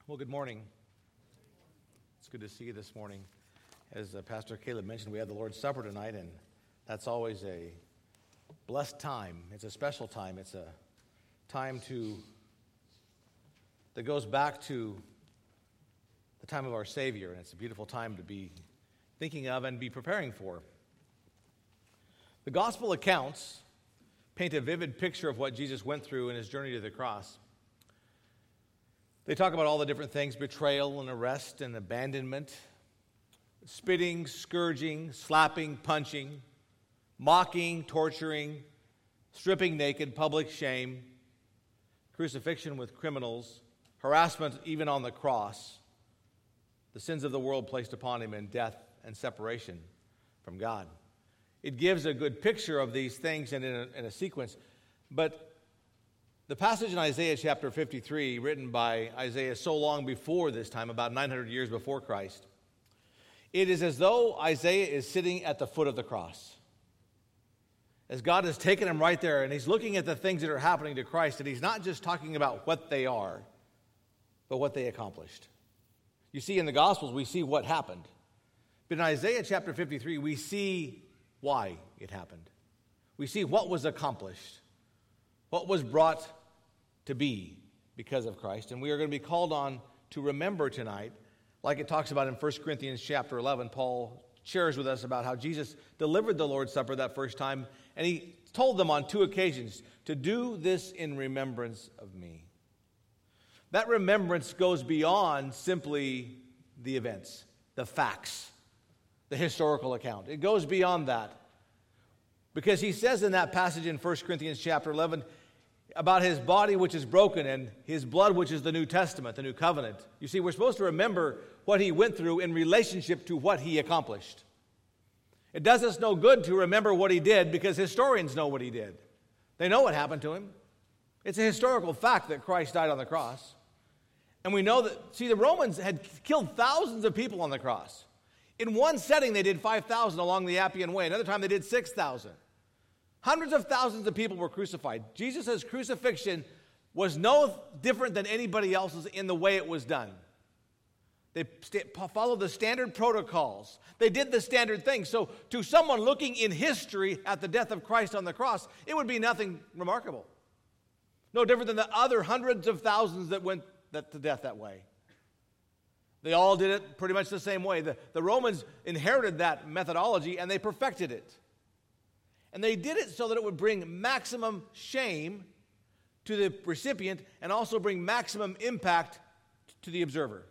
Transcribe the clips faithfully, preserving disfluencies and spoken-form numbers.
Well, good morning. It's good to see you this morning. As uh, Pastor Caleb mentioned, we have the Lord's Supper tonight, and that's always a blessed time. It's a special time. It's a time to that goes back to the time of our Savior, and it's a beautiful time to be thinking of and be preparing for. The gospel accounts paint a vivid picture of what Jesus went through in his journey to the cross. They talk about all the different things: betrayal and arrest and abandonment, spitting, scourging, slapping, punching, mocking, torturing, stripping naked, public shame, crucifixion with criminals, harassment even on the cross, the sins of the world placed upon him, and death and separation from God. It gives a good picture of these things and in a, in a sequence. But the passage in Isaiah chapter fifty-three, written by Isaiah so long before this time, about nine hundred years before Christ, it is as though Isaiah is sitting at the foot of the cross. As God has taken him right there, and he's looking at the things that are happening to Christ, and he's not just talking about what they are, but what they accomplished. You see, in the Gospels, we see what happened. But in Isaiah chapter fifty-three, we see why it happened. We see what was accomplished, what was brought to be because of Christ. And we are going to be called on to remember tonight, like it talks about in First Corinthians chapter eleven. Paul shares with us about how Jesus delivered the Lord's Supper that first time, and he told them on two occasions to do this in remembrance of me. That remembrance goes beyond simply the events, the facts, the historical account. It goes beyond that. Because he says in that passage in First Corinthians chapter eleven about his body which is broken and his blood which is the New Testament, the New Covenant. You see, we're supposed to remember what he went through in relationship to what he accomplished. It does us no good to remember what he did because historians know what he did. They know what happened to him. It's a historical fact that Christ died on the cross. And we know that, see, the Romans had killed thousands of people on the cross. In one setting, they did five thousand along the Appian Way. Another time, they did six thousand. Hundreds of thousands of people were crucified. Jesus' crucifixion was no different than anybody else's in the way it was done. They st- followed the standard protocols. They did the standard things. So to someone looking in history at the death of Christ on the cross, it would be nothing remarkable. No different than the other hundreds of thousands that went that, to death that way. They all did it pretty much the same way. The, the Romans inherited that methodology and they perfected it. And they did it so that it would bring maximum shame to the recipient and also bring maximum impact to the observer.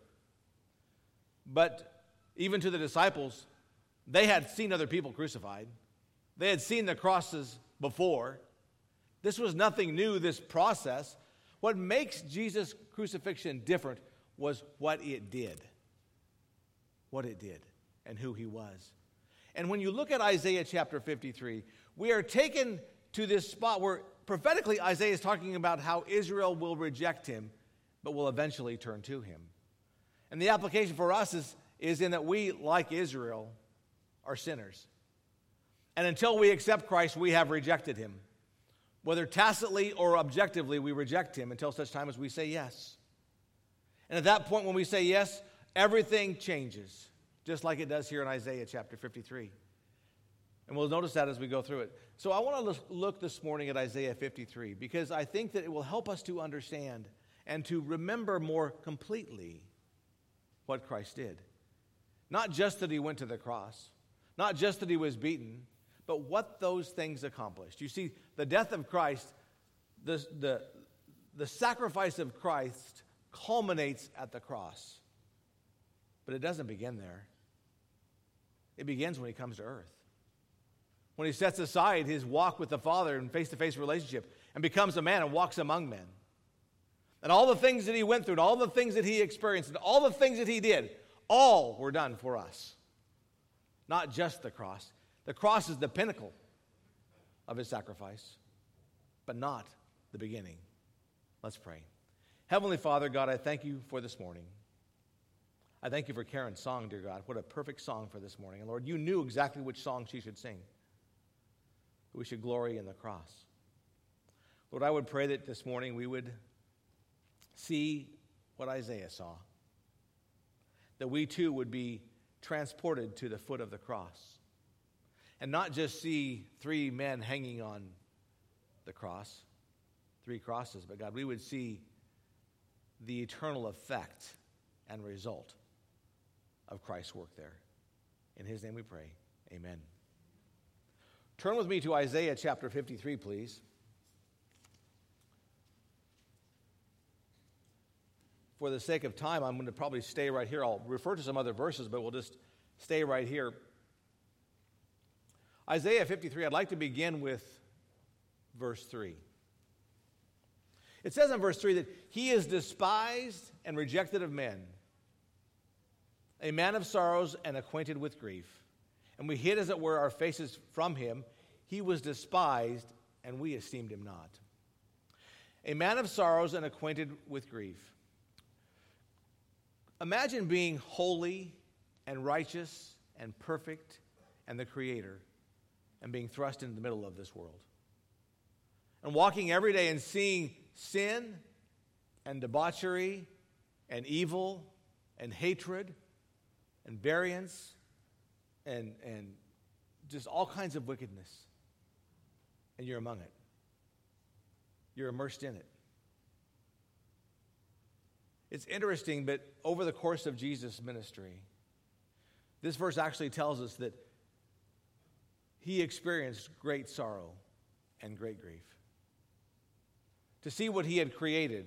But even to the disciples, they had seen other people crucified. They had seen the crosses before. This was nothing new, this process. What makes Jesus' crucifixion different was what it did. What it did and who he was. And when you look at Isaiah chapter fifty-three, we are taken to this spot where prophetically Isaiah is talking about how Israel will reject him, but will eventually turn to him. And the application for us is, is in that we, like Israel, are sinners. And until we accept Christ, we have rejected him. Whether tacitly or objectively, we reject him until such time as we say yes. And at that point, when we say yes, everything changes, just like it does here in Isaiah chapter fifty-three. And we'll notice that as we go through it. So I want to look this morning at Isaiah fifty-three because I think that it will help us to understand and to remember more completely what Christ did. Not just that he went to the cross, not just that he was beaten, but what those things accomplished. You see, the death of Christ, the, the, the sacrifice of Christ culminates at the cross. But it doesn't begin there. It begins when he comes to earth. When he sets aside his walk with the Father in face-to-face relationship and becomes a man and walks among men. And all the things that he went through, and all the things that he experienced, and all the things that he did, all were done for us. Not just the cross. The cross is the pinnacle of his sacrifice, but not the beginning. Let's pray. Heavenly Father, God, I thank you for this morning. I thank you for Karen's song, dear God. What a perfect song for this morning. And Lord, you knew exactly which song she should sing. We should glory in the cross. Lord, I would pray that this morning we would see what Isaiah saw. That we too would be transported to the foot of the cross. And not just see three men hanging on the cross, three crosses, but God, we would see the eternal effect and result of Christ's work there. In his name we pray, amen. Turn with me to Isaiah chapter fifty-three, please. For the sake of time, I'm going to probably stay right here. I'll refer to some other verses, but we'll just stay right here. Isaiah fifty-three, I'd like to begin with verse three. It says in verse three that he is despised and rejected of men, a man of sorrows and acquainted with grief. And we hid, as it were, our faces from him. He was despised, and we esteemed him not. A man of sorrows and acquainted with grief. Imagine being holy and righteous and perfect and the Creator and being thrust into the middle of this world. And walking every day and seeing sin and debauchery and evil and hatred and variance and, and just all kinds of wickedness. And you're among it. You're immersed in it. It's interesting, but over the course of Jesus' ministry, this verse actually tells us that he experienced great sorrow and great grief. To see what he had created,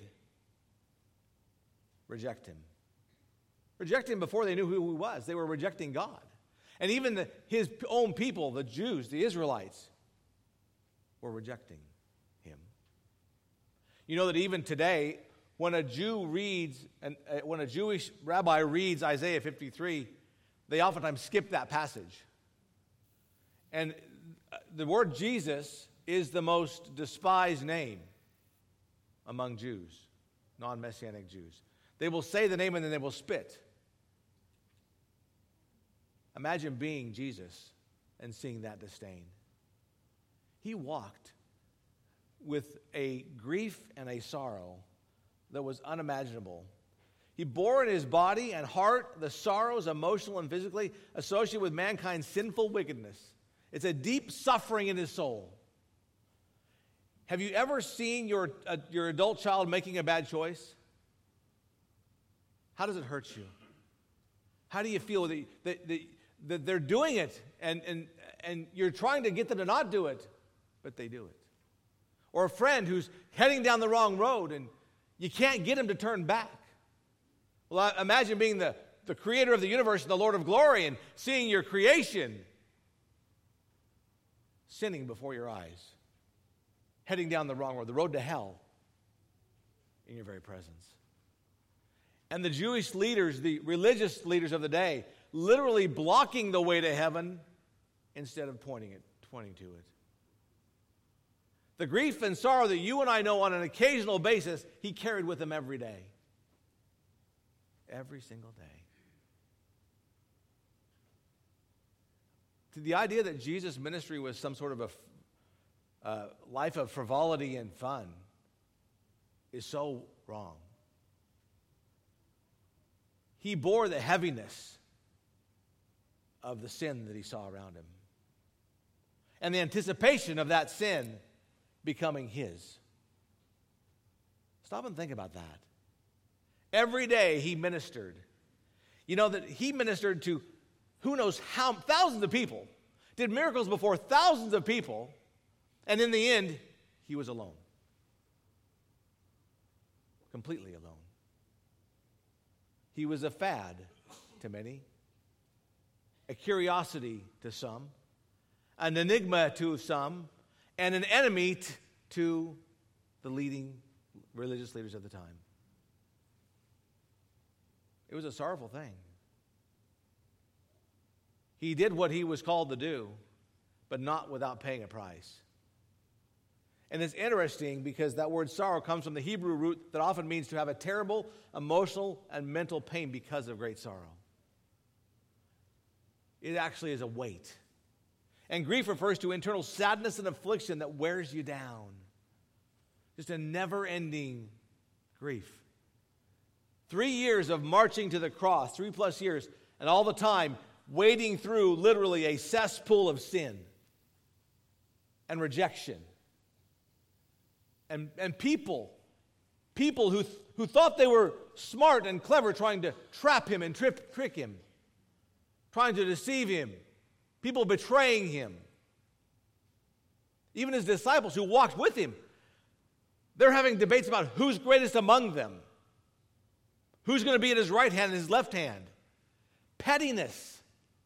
reject him. Reject him before they knew who he was. They were rejecting God. And even the, his own people, the Jews, the Israelites, were rejecting him. You know that even today, when a Jew reads, and uh, when a Jewish rabbi reads Isaiah fifty-three, they oftentimes skip that passage. And the word Jesus is the most despised name among Jews, non-Messianic Jews. They will say the name and then they will spit. Imagine being Jesus and seeing that disdain. He walked with a grief and a sorrow that was unimaginable. He bore in his body and heart the sorrows, emotional and physically, associated with mankind's sinful wickedness. It's a deep suffering in his soul. Have you ever seen your, uh, your adult child making a bad choice? How does it hurt you? How do you feel that, that, that, that they're doing it and, and, and you're trying to get them to not do it, but they do it? Or a friend who's heading down the wrong road and you can't get him to turn back. Well, imagine being the, the creator of the universe and the Lord of glory and seeing your creation sinning before your eyes, heading down the wrong road, the road to hell, in your very presence. And the Jewish leaders, the religious leaders of the day, literally blocking the way to heaven instead of pointing it, pointing to it. The grief and sorrow that you and I know on an occasional basis, he carried with him every day. Every single day. To the idea that Jesus' ministry was some sort of a uh, life of frivolity and fun is so wrong. He bore the heaviness of the sin that he saw around him. And the anticipation of that sin becoming his. Stop and think about that. Every day he ministered. You know that he ministered to who knows how, thousands of people, did miracles before thousands of people, and in the end, he was alone. Completely alone. He was a fad to many, a curiosity to some, an enigma to some, and an enemy t- to the leading religious leaders of the time. It was a sorrowful thing. He did what he was called to do, but not without paying a price. And it's interesting because that word sorrow comes from the Hebrew root that often means to have a terrible emotional and mental pain because of great sorrow. It actually is a weight. And grief refers to internal sadness and affliction that wears you down. Just a never-ending grief. Three years of marching to the cross, three plus years, and all the time wading through literally a cesspool of sin and rejection. And, and people, people who, who thought they were smart and clever trying to trap him and trip, trick him, trying to deceive him, people betraying him. Even his disciples who walked with him, they're having debates about who's greatest among them. Who's going to be at his right hand and his left hand? Pettiness.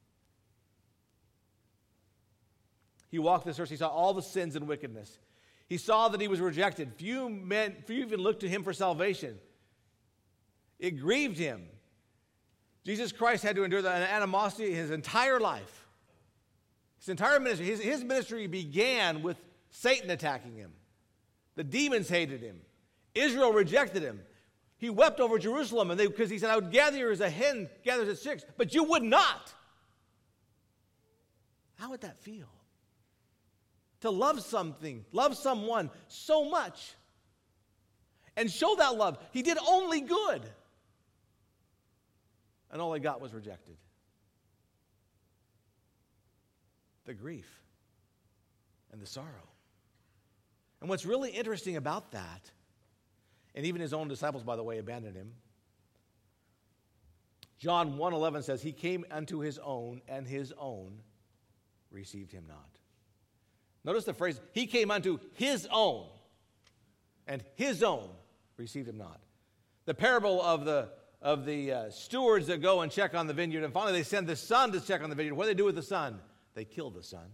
He walked this earth. He saw all the sins and wickedness. He saw that he was rejected. Few men, few even looked to him for salvation. It grieved him. Jesus Christ had to endure the animosity his entire life. His entire ministry. His, his ministry began with Satan attacking him. The demons hated him. Israel rejected him. He wept over Jerusalem and they, because he said, I would gather you as a hen gathers its chicks, but you would not. How would that feel? To love something, love someone so much and show that love. He did only good. And all he got was rejected. The grief and the sorrow. And what's really interesting about that, and even his own disciples, by the way, abandoned him. John one eleven says, he came unto his own, and his own received him not. Notice the phrase, he came unto his own, and his own received him not. The parable of the, of the uh, stewards that go and check on the vineyard, and finally they send the son to check on the vineyard. What do they do with the son? They kill the son.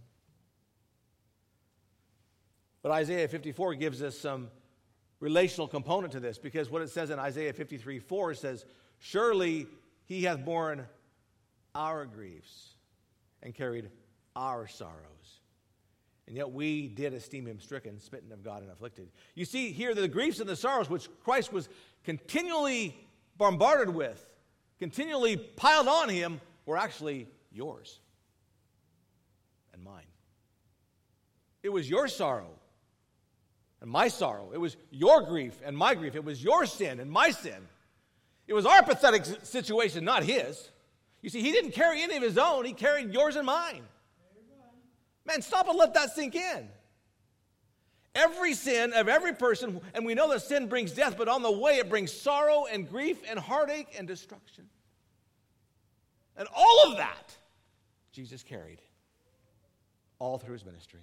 But Isaiah fifty-four gives us some relational component to this, because what it says in Isaiah fifty-three four says, surely he hath borne our griefs and carried our sorrows. And yet we did esteem him stricken, smitten of God, and afflicted. You see here the griefs and the sorrows which Christ was continually bombarded with, continually piled on him, were actually yours and mine. It was your sorrow and my sorrow. It was your grief and my grief. It was your sin and my sin. It was our pathetic situation, not his. You see, he didn't carry any of his own. He carried yours and mine. Man, stop and let that sink in. Every sin of every person, and we know that sin brings death, but on the way it brings sorrow and grief and heartache and destruction. And all of that, Jesus carried all through his ministry.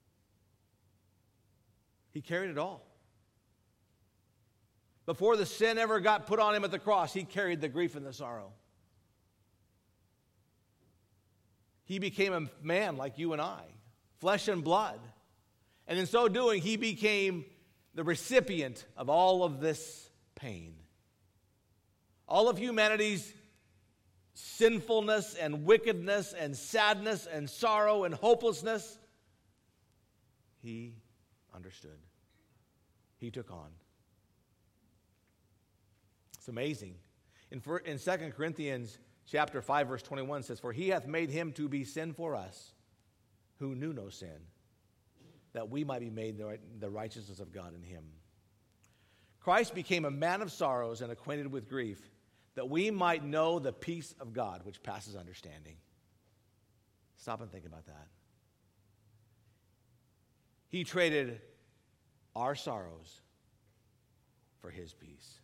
He carried it all. Before the sin ever got put on him at the cross, he carried the grief and the sorrow. He became a man like you and I, flesh and blood. And in so doing, he became the recipient of all of this pain. All of humanity's sinfulness and wickedness and sadness and sorrow and hopelessness, he understood. He took on. It's amazing. In, in Second Corinthians chapter five, verse twenty-one says, for he hath made him to be sin for us, who knew no sin, that we might be made the righteousness of God in him. Christ became a man of sorrows and acquainted with grief, that we might know the peace of God, which passes understanding. Stop and think about that. He traded our sorrows for his peace.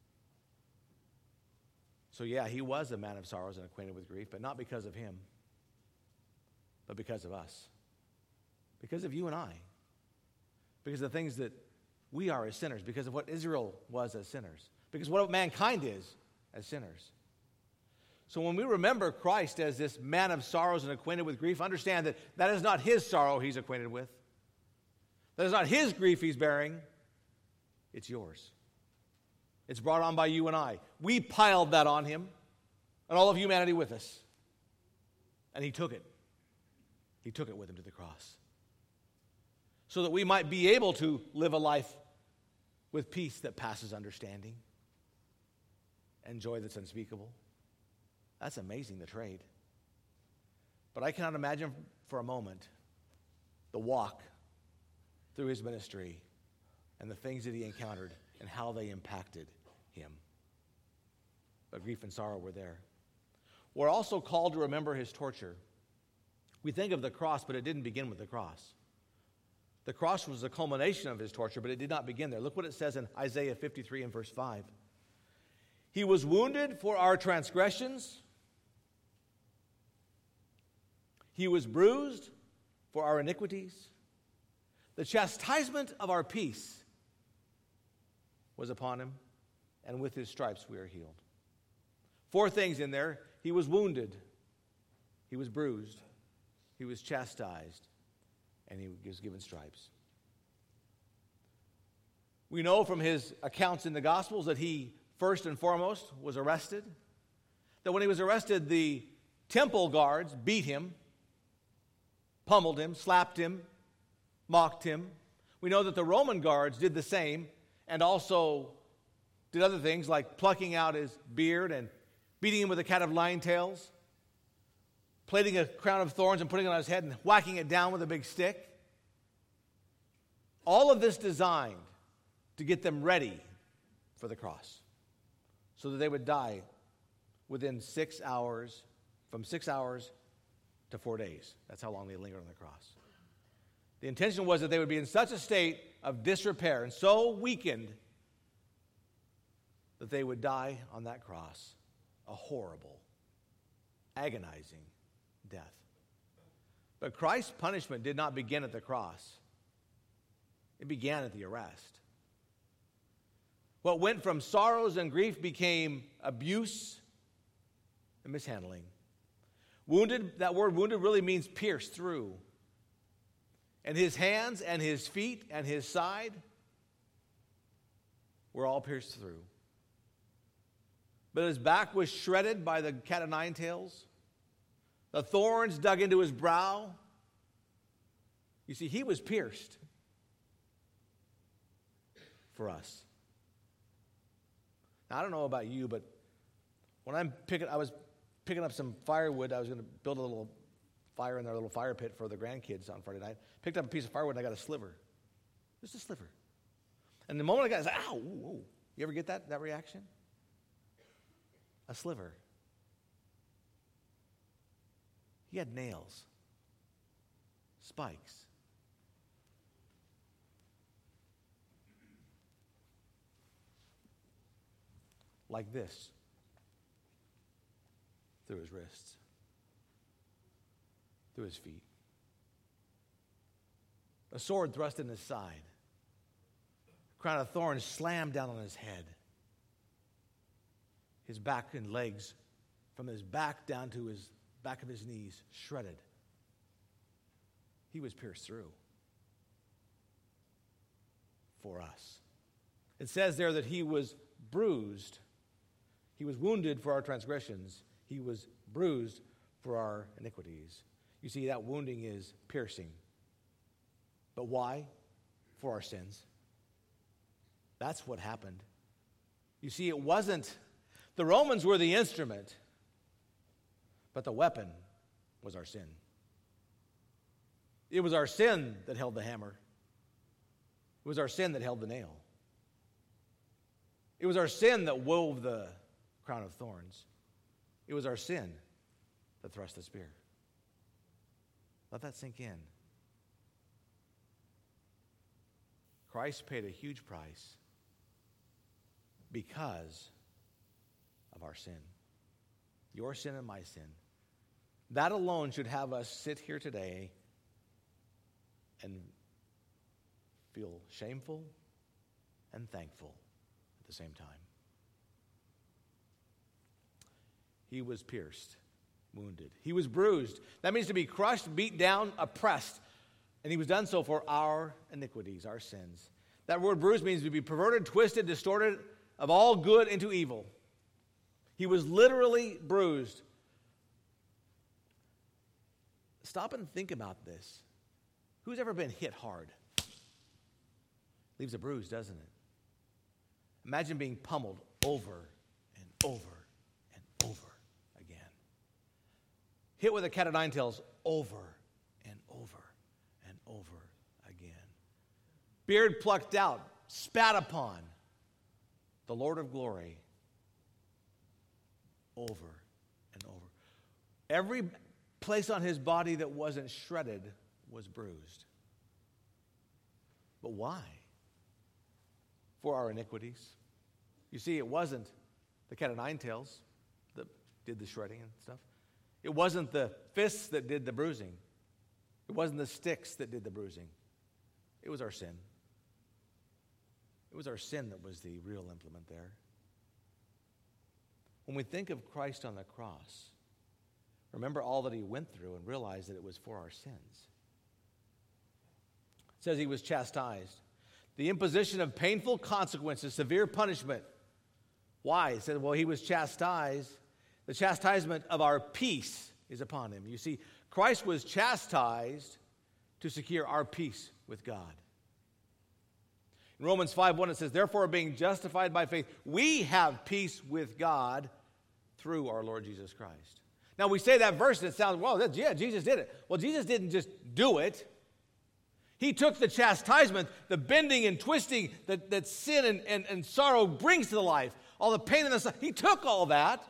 So yeah, he was a man of sorrows and acquainted with grief, but not because of him, but because of us. Because of you and I. Because of the things that we are as sinners. Because of what Israel was as sinners. Because of what mankind is as sinners. So when we remember Christ as this man of sorrows and acquainted with grief, understand that that is not his sorrow he's acquainted with. That is not his grief he's bearing. It's yours. It's brought on by you and I. We piled that on him and all of humanity with us. And he took it. He took it with him to the cross. So that we might be able to live a life with peace that passes understanding and joy that's unspeakable. That's amazing, the trade. But I cannot imagine for a moment the walk through his ministry and the things that he encountered and how they impacted him. but grief and sorrow were there. We're also called to remember his torture. We think of the cross, but it didn't begin with the cross. The cross was the culmination of his torture, but it did not begin there. Look what it says in Isaiah fifty-three and verse five. He was wounded for our transgressions. He was bruised for our iniquities. The chastisement of our peace was upon him, and with his stripes we are healed. Four things in there. He was wounded. He was bruised. He was chastised. And he was given stripes. We know from his accounts in the Gospels that he, first and foremost, was arrested. That when he was arrested, the temple guards beat him, pummeled him, slapped him, mocked him. We know that the Roman guards did the same and also did other things like plucking out his beard and beating him with a cat of nine tails, plaiting a crown of thorns and putting it on his head and whacking it down with a big stick. All of this designed to get them ready for the cross so that they would die within six hours, from six hours to four days. That's how long they lingered on the cross. The intention was that they would be in such a state of disrepair and so weakened that they would die on that cross a horrible, agonizing death. But Christ's punishment did not begin at the cross. It began at the arrest. What went from sorrows and grief became abuse and mishandling. Wounded, that word wounded really means pierced through. And his hands and his feet and his side were all pierced through. But his back was shredded by the cat of nine tails. The thorns dug into his brow. You see, he was pierced for us. Now, I don't know about you, but when I'm picking, I was picking up some firewood. I was going to build a little fire in their little fire pit for the grandkids on Friday night. Picked up a piece of firewood and I got a sliver. Just a sliver. And the moment I got it, I was like, ow, ooh, ooh. You ever get that, that reaction? A sliver. He had nails, spikes. Like this, through his wrists, through his feet. A sword thrust in his side. A crown of thorns slammed down on his head. His back and legs, from his back down to his back of his knees, shredded. He was pierced through for us. It says there that he was bruised. He was wounded for our transgressions. He was bruised for our iniquities. You see, that wounding is piercing. But why? For our sins. That's what happened. You see, it wasn't, the Romans were the instrument, but the weapon was our sin. It was our sin that held the hammer. It was our sin that held the nail. It was our sin that wove the crown of thorns. It was our sin that thrust the spear. Let that sink in. Christ paid a huge price because of our sin. Your sin and my sin. That alone should have us sit here today and feel shameful and thankful at the same time. He was pierced, wounded. He was bruised. That means to be crushed, beat down, oppressed. And he was done so for our iniquities, our sins. That word bruised means to be perverted, twisted, distorted of all good into evil. He was literally bruised. Stop and think about this. Who's ever been hit hard? Leaves a bruise, doesn't it? Imagine being pummeled over and over and over again. Hit with a cat of nine tails over and over and over again. Beard plucked out, spat upon. The Lord of glory over and over. Every place on his body that wasn't shredded was bruised. But why? For our iniquities. You see, it wasn't the cat of nine tails that did the shredding and stuff. It wasn't the fists that did the bruising. It wasn't the sticks that did the bruising. It was our sin. It was our sin that was the real implement there. When we think of Christ on the cross, remember all that he went through and realize that it was for our sins. It says he was chastised. The imposition of painful consequences, severe punishment. Why? It said, well, he was chastised. The chastisement of our peace is upon him. You see, Christ was chastised to secure our peace with God. In Romans five one, it says, therefore, being justified by faith, we have peace with God through our Lord Jesus Christ. Now, we say that verse and it sounds, well, that, yeah, Jesus did it. Well, Jesus didn't just do it. He took the chastisement, the bending and twisting that, that sin and, and, and sorrow brings to the life, all the pain and the suffering. He took all that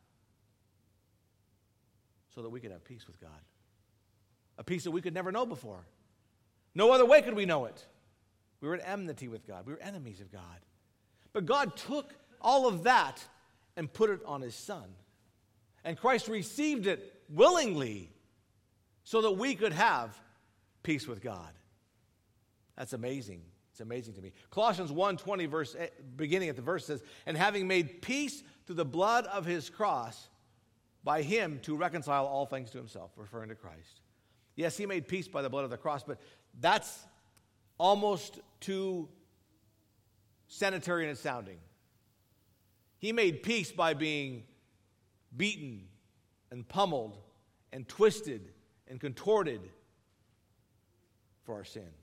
so that we could have peace with God. A peace that we could never know before. No other way could we know it. We were at enmity with God. We were enemies of God. But God took all of that and put it on his Son. And Christ received it willingly so that we could have peace with God. That's amazing. It's amazing to me. Colossians one twenty, verse, beginning at the verse says, and having made peace through the blood of his cross, by him to reconcile all things to himself, referring to Christ. Yes, he made peace by the blood of the cross, but that's almost too sanitary in its sounding. He made peace by being beaten and pummeled and twisted and contorted for our sin.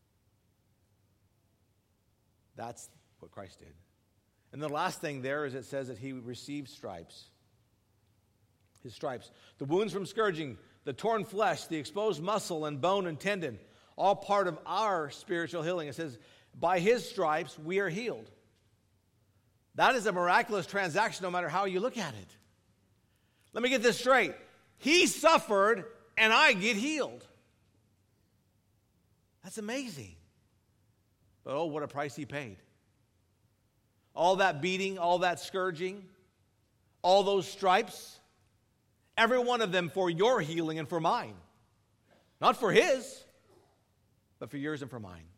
That's what Christ did. And the last thing there is it says that he received stripes. His stripes. The wounds from scourging, the torn flesh, the exposed muscle and bone and tendon, all part of our spiritual healing. It says, by his stripes we are healed. That is a miraculous transaction no matter how you look at it. Let me get this straight. He suffered and I get healed. That's amazing. But oh, what a price he paid. All that beating, all that scourging, all those stripes, every one of them for your healing and for mine. Not for his, but for yours and for mine.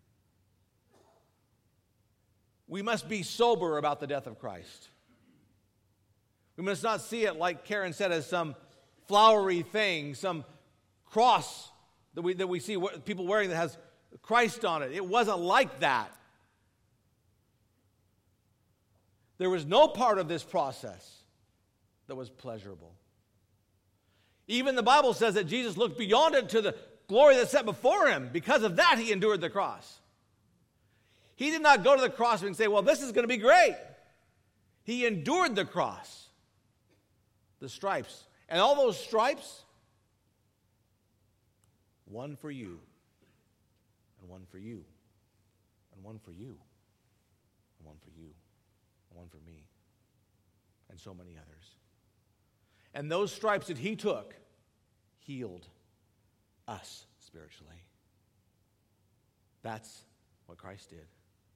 We must be sober about the death of Christ. We must not see it, like Karen said, as some flowery thing, some cross that we, that we see people wearing that has Christ on it. It wasn't like that. There was no part of this process that was pleasurable. Even the Bible says that Jesus looked beyond it to the glory that's set before him. Because of that, he endured the cross. He did not go to the cross and say, well, this is going to be great. He endured the cross, the stripes. And all those stripes, one for you, and one for you, and one for you, and one for you, and one for me, and so many others. And those stripes that he took healed us spiritually. That's what Christ did.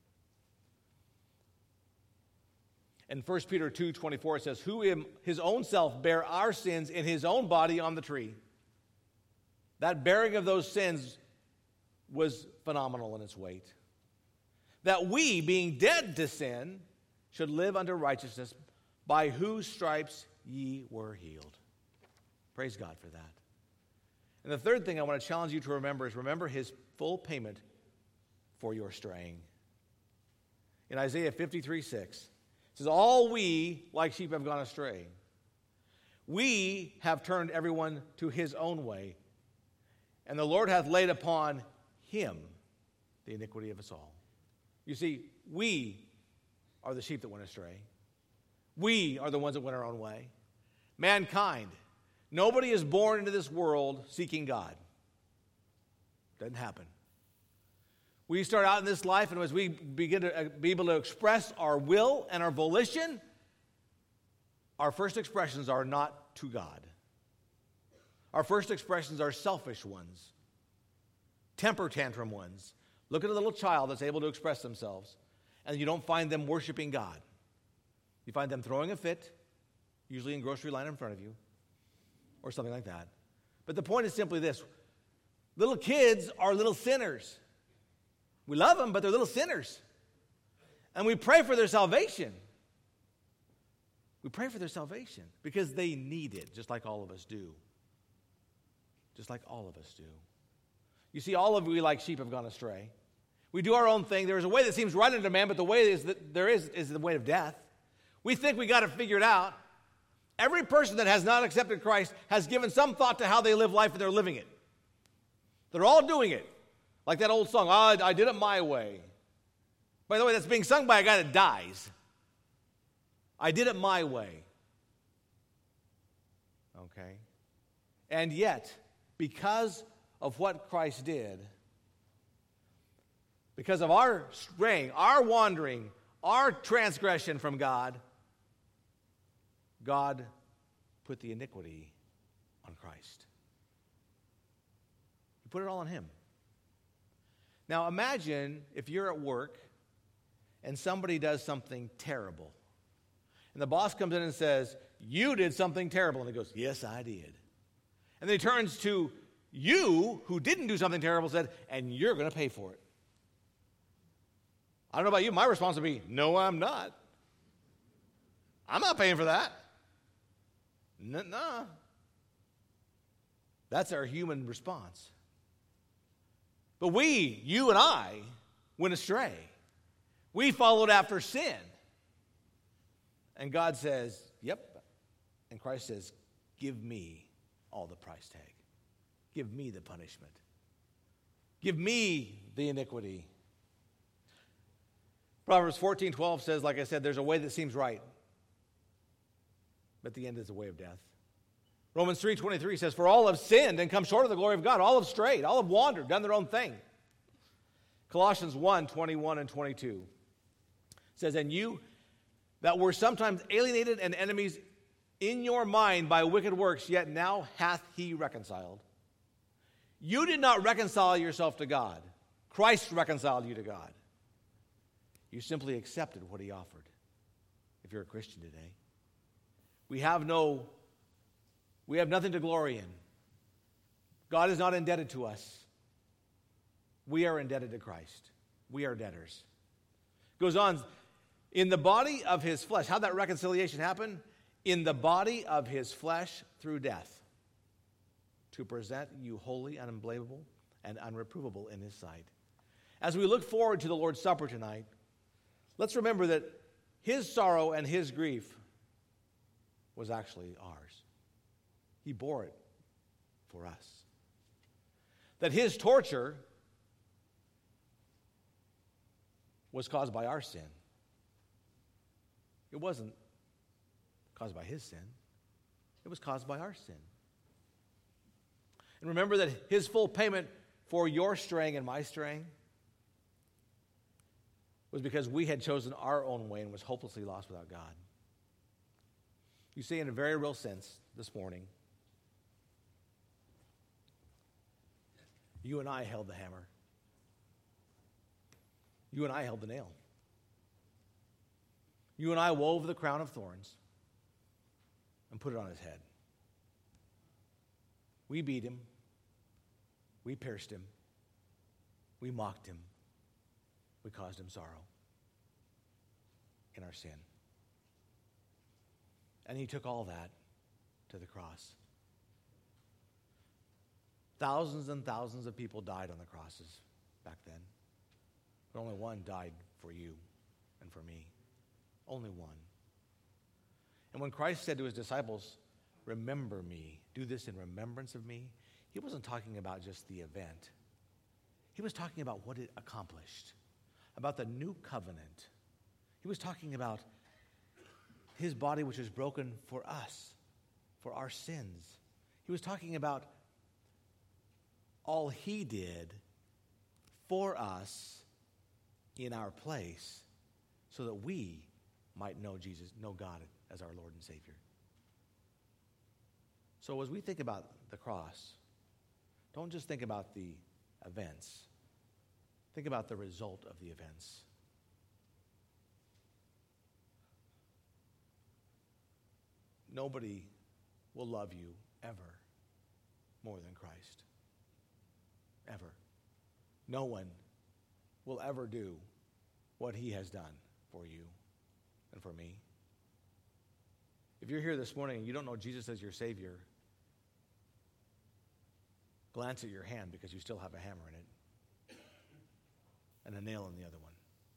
In First Peter two twenty-four, it says, who in his own self bare our sins in his own body on the tree. That bearing of those sins was phenomenal in its weight. That we, being dead to sin, should live unto righteousness, by whose stripes ye were healed. Praise God for that. And the third thing I want to challenge you to remember is remember his full payment for your straying. In Isaiah fifty-three six, it says, all we like sheep have gone astray. We have turned everyone to his own way, and the Lord hath laid upon him the iniquity of us all. You see, we are the sheep that went astray. We are the ones that went our own way. Mankind. Nobody is born into this world seeking God. Doesn't happen. We start out in this life, and as we begin to be able to express our will and our volition, our first expressions are not to God. Our first expressions are selfish ones, temper tantrum ones. Look at a little child that's able to express themselves, and you don't find them worshiping God. You find them throwing a fit, usually in grocery line in front of you, or something like that. But the point is simply this. Little kids are little sinners. We love them, but they're little sinners. And we pray for their salvation. We pray for their salvation because they need it, just like all of us do. Just like all of us do. You see, all of we like sheep have gone astray. We do our own thing. There is a way that seems right unto man, but the way is that there is is the way of death. We think we got it figured out. Every person that has not accepted Christ has given some thought to how they live life, and they're living it. They're all doing it. Like that old song, oh, I did it my way. By the way, that's being sung by a guy that dies. I did it my way. Okay? And yet, because of what Christ did, because of our straying, our wandering, our transgression from God, God put the iniquity on Christ. He put it all on him. Now imagine if you're at work and somebody does something terrible. And the boss comes in and says, you did something terrible. And he goes, yes, I did. And then he turns to you, who didn't do something terrible, said, and you're going to pay for it. I don't know about you. My response would be, no, I'm not. I'm not paying for that. No. That's our human response. But we, you and I, went astray. We followed after sin. And God says, yep. And Christ says, give me all the price tag. Give me the punishment. Give me the iniquity. Proverbs fourteen twelve says, like I said, there's a way that seems right, but the end is a way of death. Romans three twenty-three says, for all have sinned and come short of the glory of God. All have strayed, all have wandered, done their own thing. Colossians one twenty-one and twenty-two says, and you that were sometimes alienated and enemies in your mind by wicked works, yet now hath he reconciled. You did not reconcile yourself to God. Christ reconciled you to God. You simply accepted what he offered. If you're a Christian today, we have no, we have nothing to glory in. God is not indebted to us. We are indebted to Christ. We are debtors. Goes on, in the body of his flesh. How'd that reconciliation happen? In the body of his flesh through death, to present you holy and unblameable and unreprovable in his sight. As we look forward to the Lord's Supper tonight, let's remember that his sorrow and his grief was actually ours. He bore it for us. That his torture was caused by our sin. It wasn't caused by his sin. It was caused by our sin. And remember that his full payment for your straying and my straying was because we had chosen our own way and was hopelessly lost without God. You see, in a very real sense, this morning, you and I held the hammer. You and I held the nail. You and I wove the crown of thorns and put it on his head. We beat him. We pierced him. We mocked him. We caused him sorrow in our sin. And he took all that to the cross. Thousands and thousands of people died on the crosses back then. But only one died for you and for me. Only one. And when Christ said to his disciples, remember me, do this in remembrance of me, he wasn't talking about just the event. He was talking about what it accomplished, about the new covenant. He was talking about his body which was broken for us, for our sins. He was talking about all he did for us in our place so that we might know Jesus, know God as our Lord and Savior. So as we think about the cross, don't just think about the events. Think about the result of the events. Nobody will love you ever more than Christ. Ever. No one will ever do what he has done for you and for me. If you're here this morning and you don't know Jesus as your Savior, glance at your hand because you still have a hammer in it and a nail in the other one.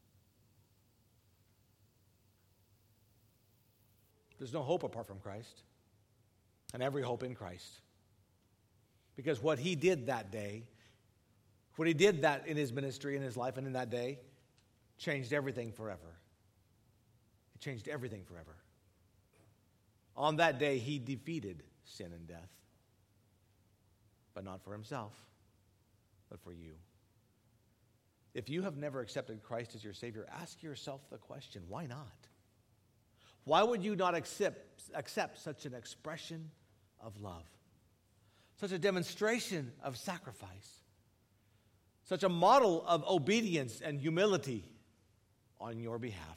There's no hope apart from Christ, and every hope in Christ. Because what he did that day, what he did that in his ministry, in his life, and in that day, changed everything forever. It changed everything forever. On that day, he defeated sin and death. But not for himself, but for you. If you have never accepted Christ as your Savior, ask yourself the question, why not? Why would you not accept, accept such an expression of love? Such a demonstration of sacrifice? Such a model of obedience and humility on your behalf?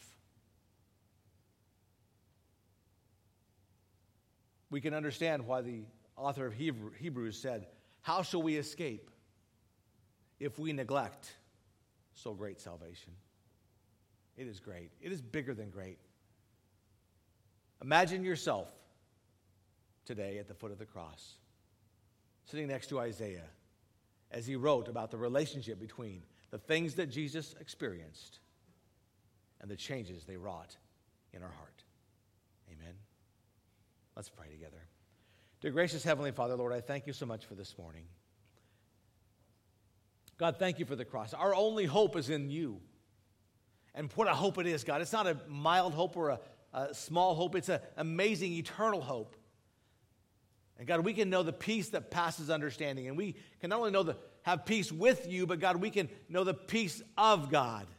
We can understand why the author of Hebrew, Hebrews said, how shall we escape if we neglect so great salvation? It is great. It is bigger than great. Imagine yourself today at the foot of the cross, sitting next to Isaiah as he wrote about the relationship between the things that Jesus experienced and the changes they wrought in our heart. Amen. Let's pray together. Dear gracious Heavenly Father, Lord, I thank you so much for this morning. God, thank you for the cross. Our only hope is in you. And what a hope it is, God. It's not a mild hope or a, a small hope. It's an amazing, eternal hope. And God, we can know the peace that passes understanding. And we can not only know the have peace with you, but God, we can know the peace of God.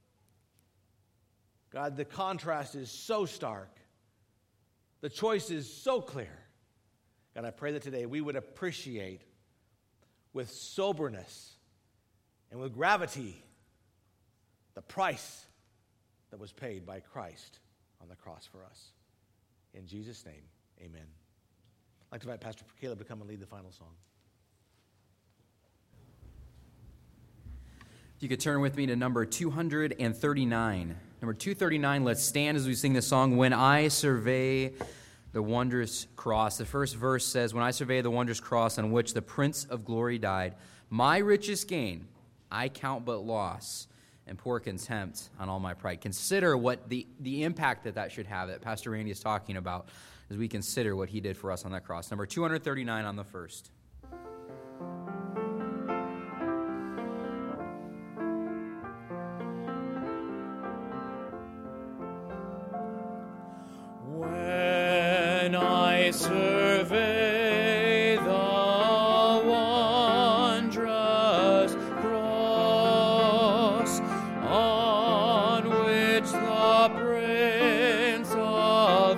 God, the contrast is so stark. The choice is so clear. God, I pray that today we would appreciate with soberness and with gravity the price that was paid by Christ on the cross for us. In Jesus' name, amen. I'd like to invite Pastor Caleb to come and lead the final song. If you could turn with me to number two thirty-nine. Number two thirty-nine, let's stand as we sing the song, When I Survey the Wondrous Cross. The first verse says, When I survey the wondrous cross on which the Prince of Glory died, my richest gain I count but loss, and pour contempt on all my pride. Consider what the, the impact that that should have, that Pastor Randy is talking about, as we consider what he did for us on that cross. Number two thirty-nine on the first. When I survey the wondrous cross on which the Prince of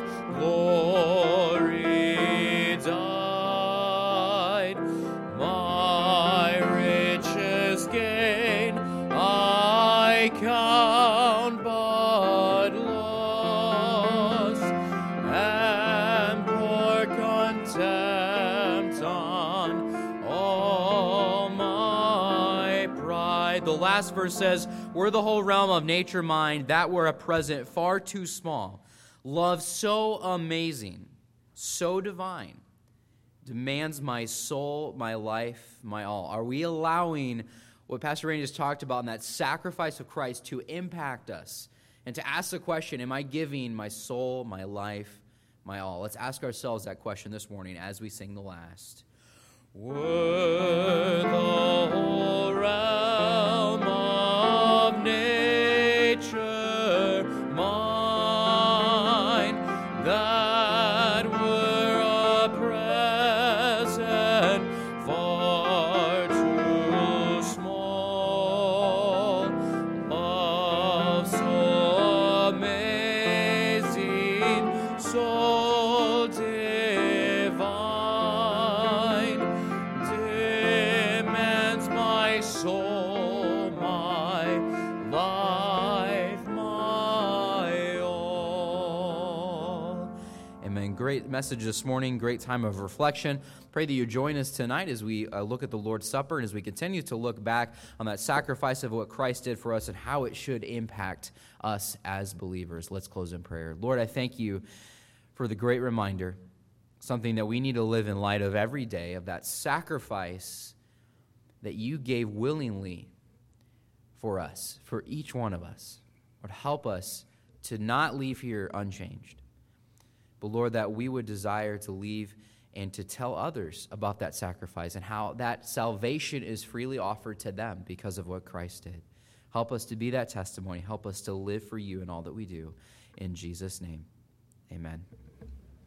Glory died, my richest gain I count but loss, and pour contempt on all my pride. The last verse says, Were the whole realm of nature mine, that were a present far too small. Love so amazing, so divine, demands my soul, my life, my all. Are we allowing what Pastor Randy just talked about in that sacrifice of Christ to impact us? And to ask the question, am I giving my soul, my life, my all? Let's ask ourselves that question this morning as we sing the last. Were the whole realm of nature mine, that were a present far too small, love so amazing, so divine, Amen. Great message this morning, great time of reflection. Pray that you join us tonight as we uh, look at the Lord's Supper and as we continue to look back on that sacrifice of what Christ did for us and how it should impact us as believers. Let's close in prayer. Lord, I thank you for the great reminder, something that we need to live in light of every day, of that sacrifice that you gave willingly for us, for each one of us. Lord, help us to not leave here unchanged. But Lord, that we would desire to leave and to tell others about that sacrifice and how that salvation is freely offered to them because of what Christ did. Help us to be that testimony. Help us to live for you in all that we do. In Jesus' name, amen.